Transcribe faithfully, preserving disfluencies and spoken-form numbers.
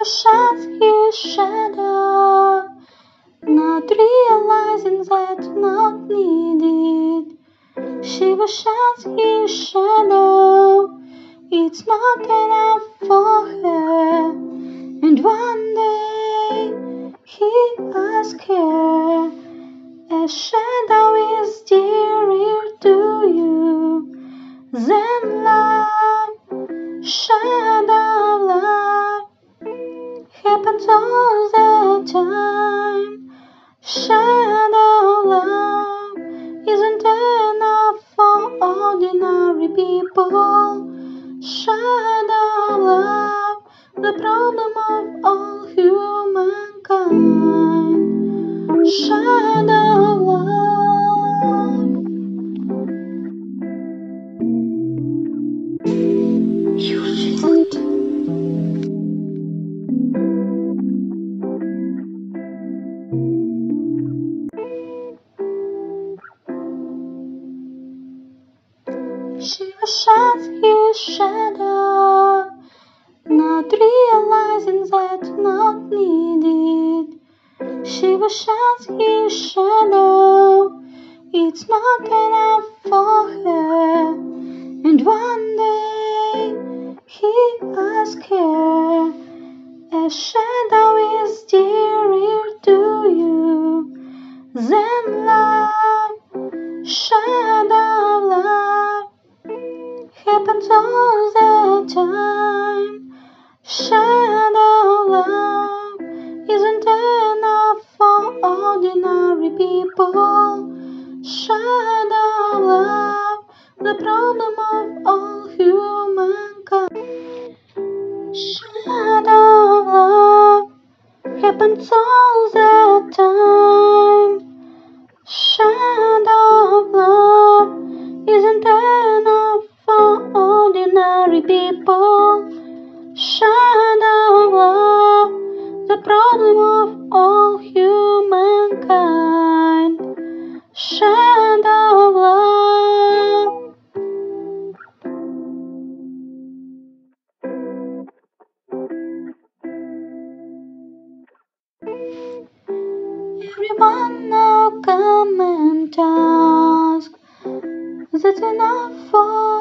sheds his shadow, not realizing that not needed. Shiva sheds his shadow, it's not enough for her. And one day he asked her, a shadow is dearer to you than love. Shadow love happens all the time. Shadow love isn't enough for ordinary people. Shadow love, the problem of all humankind. Shadow love. Shiva sheds his shadow, not realizing that not needed. Shiva sheds his shadow, it's not enough for her. And one day he asked her, a shadow is dearer to you than love. Shadow love happens all the time. Shadow love isn't enough for ordinary people. Shadow love, the problem of all humankind. Shadow love happens all the time. Shadow love isn't enough for ordinary people. Shadow love, the problem of all humankind. Shadow love. Everyone now come and ask, that's enough for